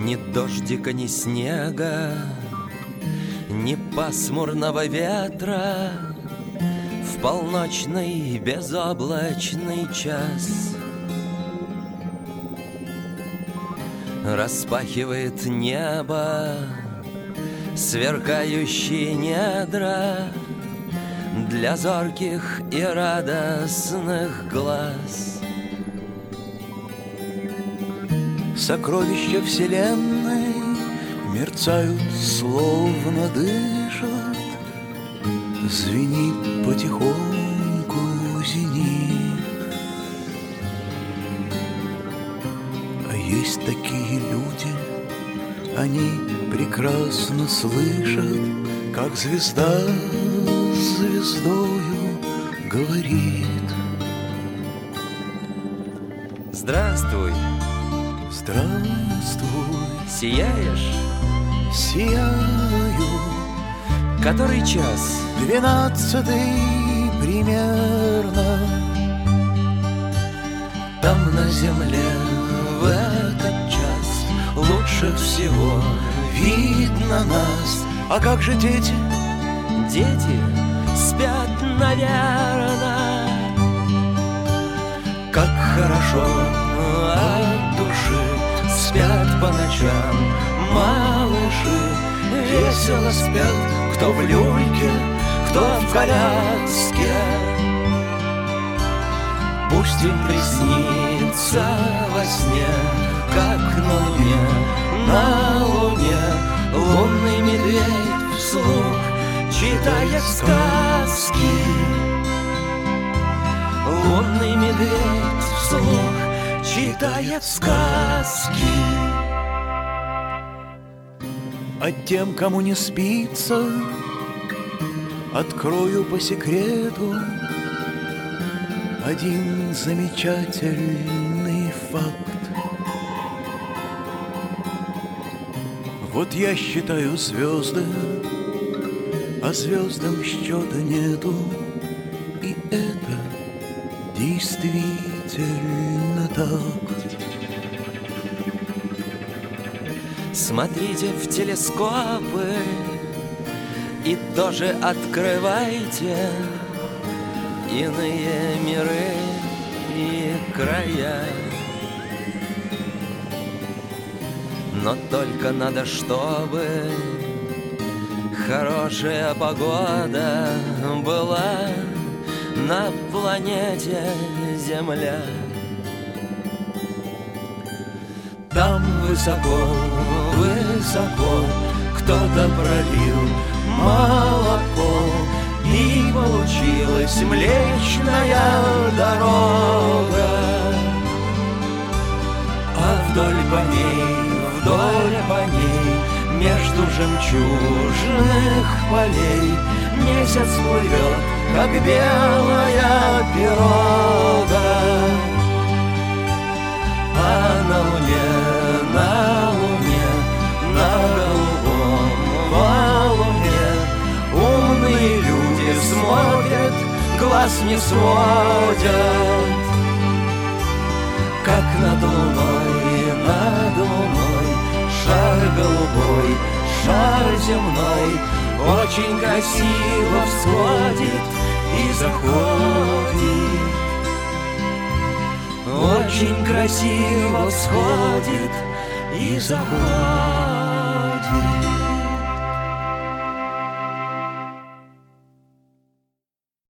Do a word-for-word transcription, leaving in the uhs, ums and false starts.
Ни дождика, ни снега, ни пасмурного ветра. В полночный безоблачный час распахивает небо сверкающие недра для зорких и радостных глаз. Сокровища вселенной мерцают, словно дышат. Звенит потихоньку зенит. А есть такие люди, они прекрасно слышат, как звезда с звездою говорит. Здравствуй, здравствуй, сияешь? Сияю. Который час? Двенадцатый примерно. Там на земле в этот час лучше всего видно нас. А как же дети? Дети спят, наверно. Как хорошо от души спят по ночам малыши. Весело спят, кто в люльке, кто в коляске. Пусть им приснится во сне, как на луне, на луне лунный медведь вслух читает сказки. Лунный медведь вслух читает сказки. А тем, кому не спится, открою по секрету один замечательный факт. Вот я считаю звезды, а звездам счета нету. И это действительно так. Смотрите в телескопы и тоже открывайте иные миры и края. Но только надо, чтобы хорошая погода была на планете Земля. Там высоко, высоко кто-то пролил молоко, и получилась Млечная Дорога. А вдоль по ней, вдоль по ней, между жемчужных полей месяц плывет, как белая пирога. А на луне, на луне, на голубом валуне умные люди смотрят, глаз не сводят. Как над луной, над луной шар голубой, шар земной очень красиво всходит и заходит. Очень красиво всходит и заходит.